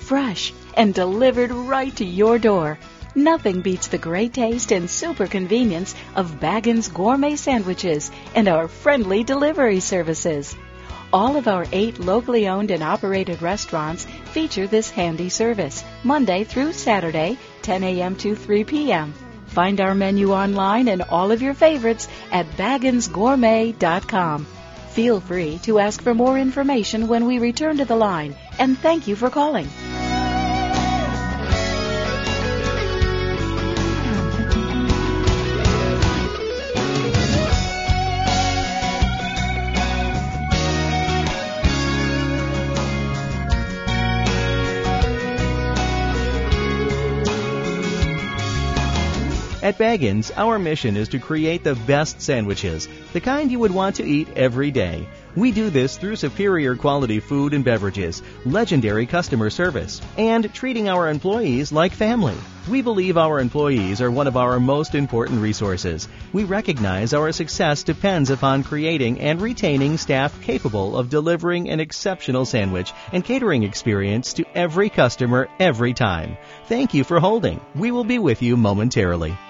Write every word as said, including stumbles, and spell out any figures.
fresh, and delivered right to your door. Nothing beats the great taste and super convenience of Baggins Gourmet Sandwiches and our friendly delivery services. All of our eight locally owned and operated restaurants feature this handy service, Monday through Saturday, ten a.m. to three p.m. Find our menu online and all of your favorites at baggins gourmet dot com. Feel free to ask for more information when we return to the line, and thank you for calling. At Baggins, our mission is to create the best sandwiches, the kind you would want to eat every day. We do this through superior quality food and beverages, legendary customer service, and treating our employees like family. We believe our employees are one of our most important resources. We recognize our success depends upon creating and retaining staff capable of delivering an exceptional sandwich and catering experience to every customer every time. Thank you for holding. We will be with you momentarily.